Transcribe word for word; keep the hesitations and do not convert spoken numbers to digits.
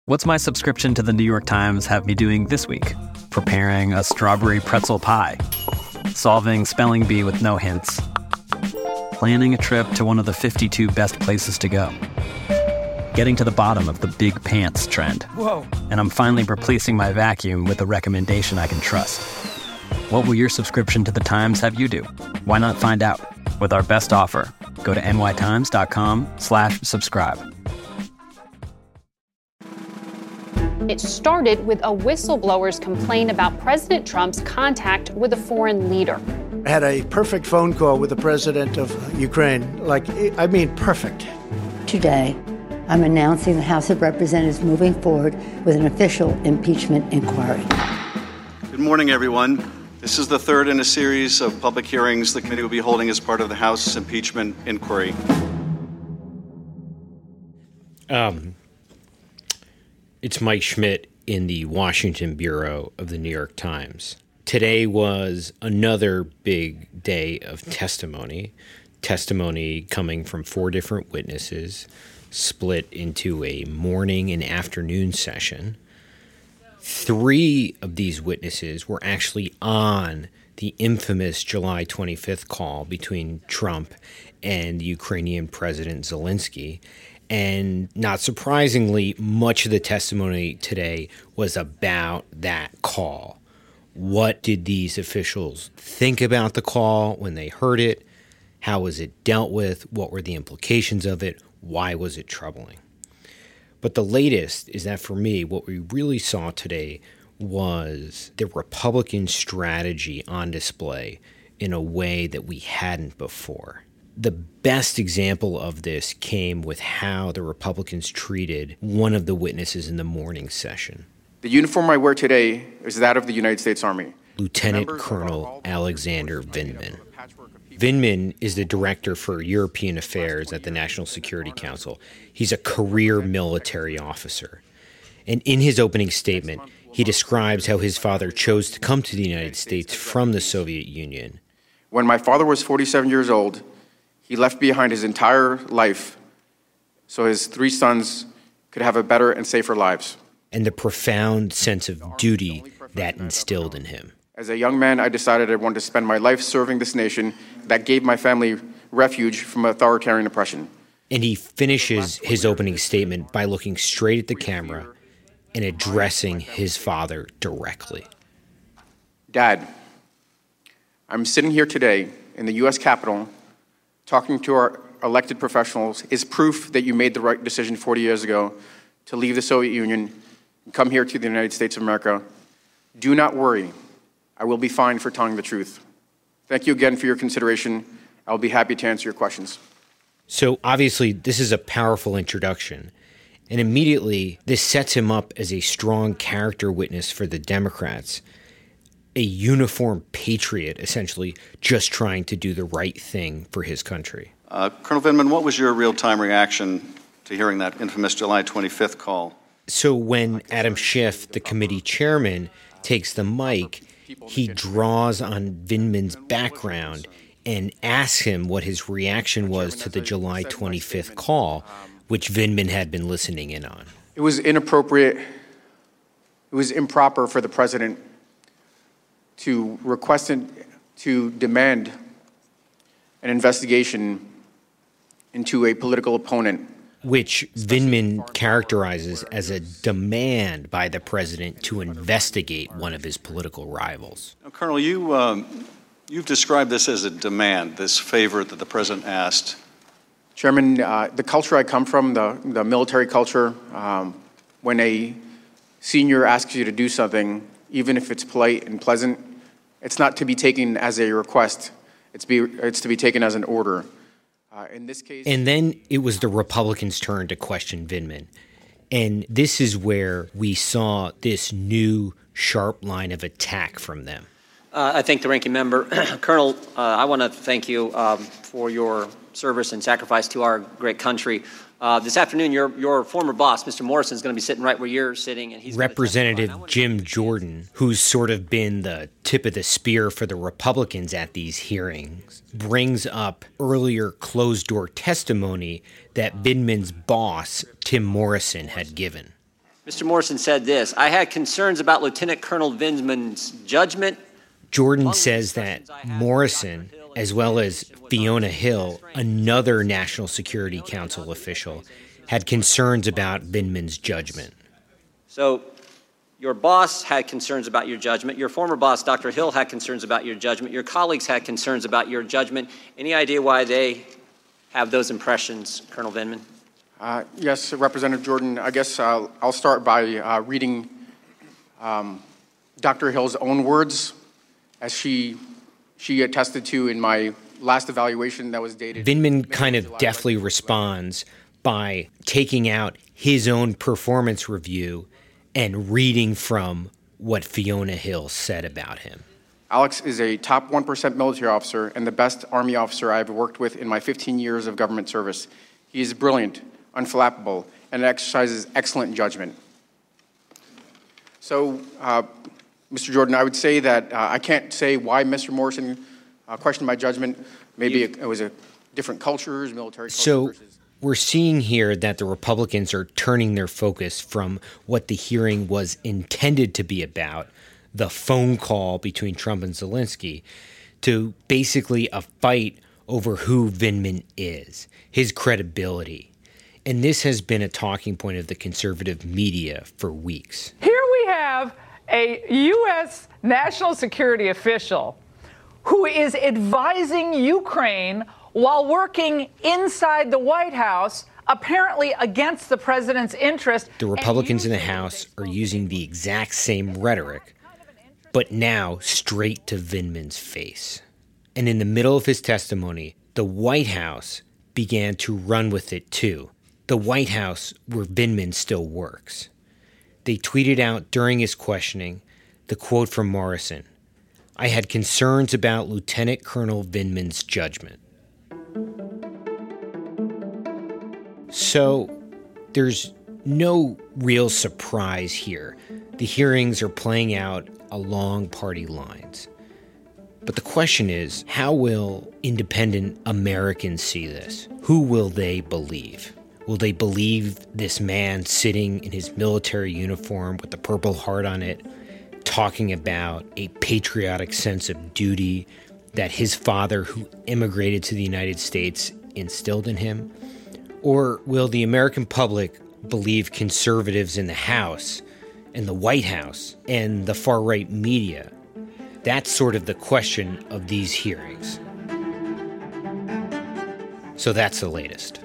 What's my subscription to the New York Times have me doing this week? Preparing a strawberry pretzel pie, solving spelling bee with no hints, planning a trip to one of the fifty-two best places to go, getting to the bottom of the big pants trend. Whoa. And I'm finally replacing my vacuum with a recommendation I can trust. What will your subscription to the Times have you do? Why not find out? With our best offer, go to nytimes.com slash subscribe. It started with a whistleblower's complaint about President Trump's contact with a foreign leader. I had a perfect phone call with the president of Ukraine. Like, I mean, perfect. Today, I'm announcing the House of Representatives moving forward with an official impeachment inquiry. Good morning, everyone. This is the third in a series of public hearings the committee will be holding as part of the House impeachment inquiry. Um, it's Mike Schmidt in the Washington Bureau of the New York Times. Today was another big day of testimony. Testimony coming from four different witnesses, split into a morning and afternoon session. Three of these witnesses were actually on the infamous July twenty-fifth call between Trump and the Ukrainian President Zelensky. And not surprisingly, much of the testimony today was about that call. What did these officials think about the call when they heard it? How was it dealt with? What were the implications of it? Why was it troubling? But the latest is that for me, what we really saw today was the Republican strategy on display in a way that we hadn't before. The best example of this came with how the Republicans treated one of the witnesses in the morning session. The uniform I wear today is that of the United States Army. Lieutenant Colonel Alexander Vindman. Vindman is the Director for European Affairs at the National Security Council. He's a career military officer. And in his opening statement, he describes how his father chose to come to the United States from the Soviet Union. When my father was forty-seven years old, he left behind his entire life so his three sons could have a better and safer lives. And the profound sense of duty that instilled in him. As a young man, I decided I wanted to spend my life serving this nation that gave my family refuge from authoritarian oppression. And he finishes his opening statement by looking straight at the camera and addressing his father directly. Dad, I'm sitting here today in the U S Capitol talking to our elected professionals is proof that you made the right decision forty years ago to leave the Soviet Union and come here to the United States of America. Do not worry. I will be fine for telling the truth. Thank you again for your consideration. I'll be happy to answer your questions. So obviously, this is a powerful introduction. And immediately, this sets him up as a strong character witness for the Democrats, a uniformed patriot, essentially just trying to do the right thing for his country. Uh, Colonel Vindman, what was your real-time reaction to hearing that infamous July twenty-fifth call? So when Adam Schiff, the committee chairman, takes the mic, he draws on Vindman's background and asks him what his reaction was to the July twenty-fifth call, which Vindman had been listening in on. It was inappropriate. It was improper for the president to request and to demand an investigation into a political opponent, which Vindman characterizes as a demand by the president to investigate one of his political rivals. Now, Colonel, you, um, you've described this as a demand, this favor that the president asked. Chairman, uh, the culture I come from, the, the military culture, um, when a senior asks you to do something, even if it's polite and pleasant, it's not to be taken as a request. It's, be, it's to be taken as an order. Uh, in this case, and then it was the Republicans' turn to question Vindman. And this is where we saw this new sharp line of attack from them. Uh, I thank the ranking member. Colonel, uh, I want to thank you um, for your service and sacrifice to our great country. Uh, this afternoon, your your former boss, Mister Morrison, is going to be sitting right where you're sitting, and he's Representative Jim Jordan, who's sort of been the tip of the spear for the Republicans at these hearings, brings up earlier closed-door testimony that Vindman's boss, Tim Morrison, had given. Mister Morrison said this: I had concerns about Lieutenant Colonel Vindman's judgment. Jordan says that Morrison, as well as Fiona Hill, another National Security Council official, had concerns about Vindman's judgment. So your boss had concerns about your judgment. Your former boss, Doctor Hill, had concerns about your judgment. Your colleagues had concerns about your judgment. Any idea why they have those impressions, Colonel Vindman? Uh, yes, Representative Jordan. I guess uh, I'll start by uh, reading um, Doctor Hill's own words, as she she attested to in my last evaluation that was dated. Vindman kind of deftly responds by taking out his own performance review and reading from what Fiona Hill said about him. Alex is a top one percent military officer and the best Army officer I've worked with in my fifteen years of government service. He is brilliant, unflappable, and exercises excellent judgment. So, uh, Mister Jordan, I would say that uh, I can't say why Mister Morrison uh, questioned my judgment. Maybe it, it was a different cultures, military culture. So versus- we're seeing here that the Republicans are turning their focus from what the hearing was intended to be about, the phone call between Trump and Zelensky, to basically a fight over who Vindman is, his credibility. And this has been a talking point of the conservative media for weeks. Here we have a U S national security official who is advising Ukraine while working inside the White House, apparently against the president's interest. The Republicans in the House are using the exact same rhetoric, but now straight to Vindman's face. And in the middle of his testimony, the White House began to run with it too. The White House where Vindman still works. They tweeted out during his questioning the quote from Morrison: I had concerns about Lieutenant Colonel Vindman's judgment. So there's no real surprise here. The hearings are playing out along party lines. But the question is, how will independent Americans see this? Who will they believe? Will they believe this man sitting in his military uniform with the Purple Heart on it, talking about a patriotic sense of duty that his father, who immigrated to the United States, instilled in him? Or will the American public believe conservatives in the House and the White House and the far-right media? That's sort of the question of these hearings. So that's the latest.